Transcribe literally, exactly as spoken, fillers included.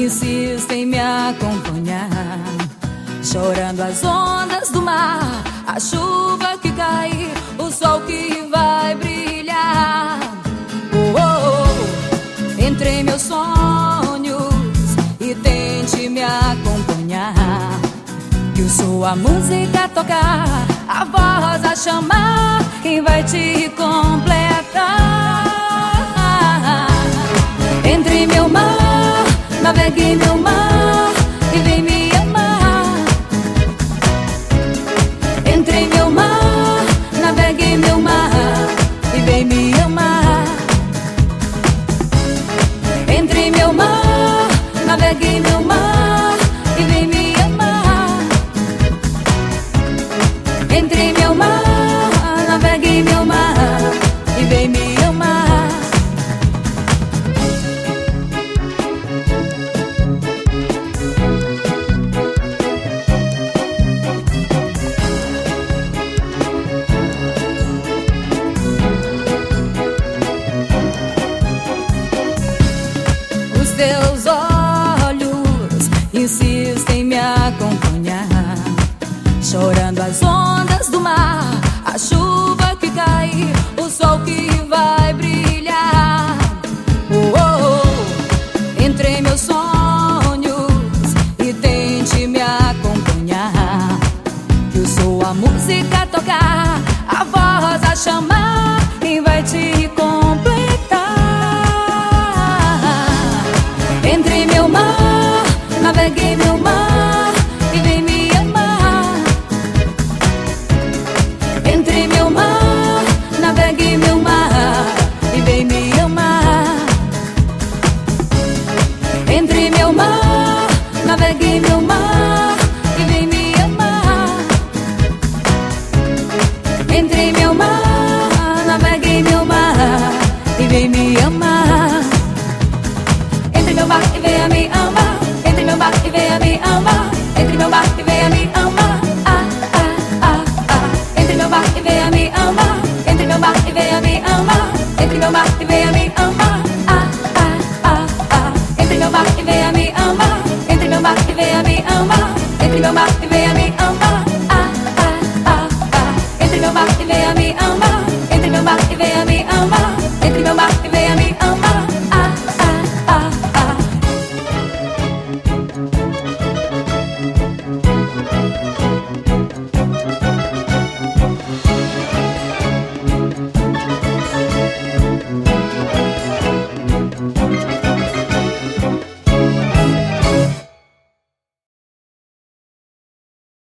insiste em me acompanhar, chorando as ondas do mar, a chuva que cai, o sol que vai brilhar. Oh, oh, oh. Entre em meus sonhos e tente me acompanhar, que o som, a música tocar, a voz a chamar, quem vai te completar. Entre meu mar, navegue meu mar e vem me amar. Entre meu mar, navegue meu mar e vem me amar. Entre meu mar, navegue meu mar e vem me amar. Entre meu mar, navegue meu mar e vem me amar. Teus olhos insistem em me acompanhar, chorando as ondas do mar, a chuva que cai, o sol que vai brilhar. Oh, oh, oh. Entre em meus sonhos e tente me acompanhar, que o som, a música tocar, a voz a chamar, quem vai te completar. Entre meu mar, navegue meu mar e vem me amar. Entre meu mar, navegue meu mar e vem me amar. Entre meu mar, navegue meu mar e vem me amar. Entre meu mar, navegue meu mar e vem me amar. Entre meu mar e venha me amar. Entre meu mar e venha me amar. Entre meu mar e venha me amar. Ah, ah, ah, ah. Entre meu mar e venha me amar. Entre meu mar e venha me amar. Entre meu mar e venha me amar. Ah, ah, ah, ah. Entre meu mar e venha me amar. Entre meu mar e venha me amar. Entre meu mar e venha me amar. Ah, ah, ah, ah. Entre meu mar e venha me amar. Entre meu mar e venha me amar.